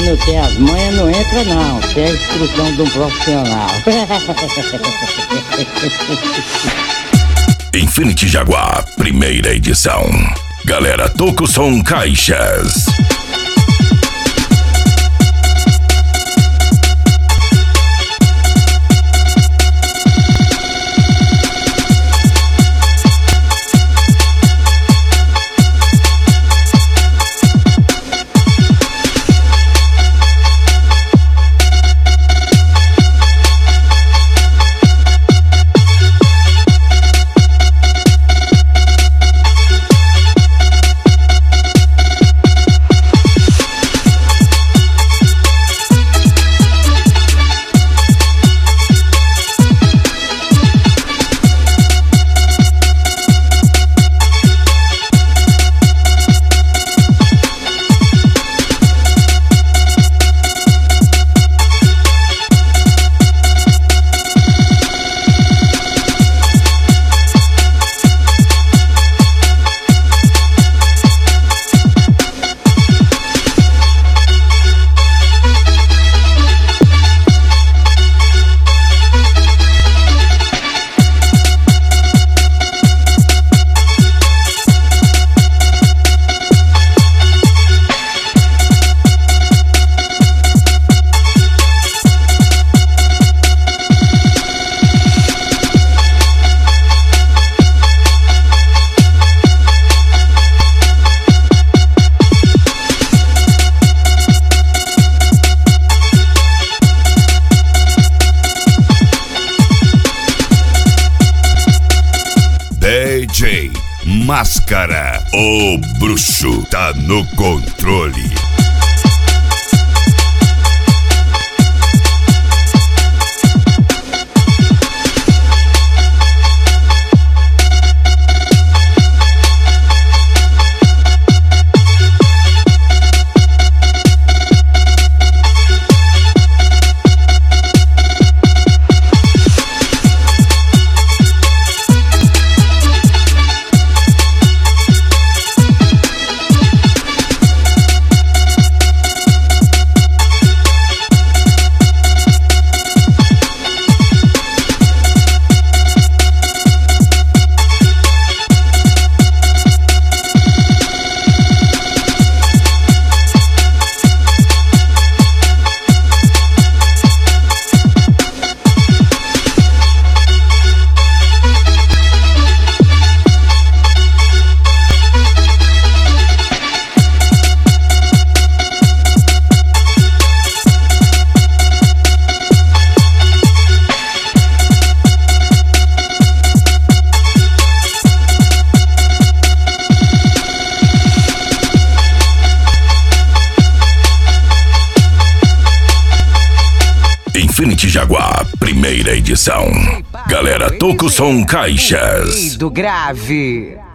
não tem as manhas, não entra não. Tem a instrução de um profissional. Infinity Jaguar, primeira edição. Galera, toca o som Caixas. DJ Máscara, o bruxo tá no controle. Infinity Jaguar, primeira edição. Galera, toca o som Caixas. Do grave.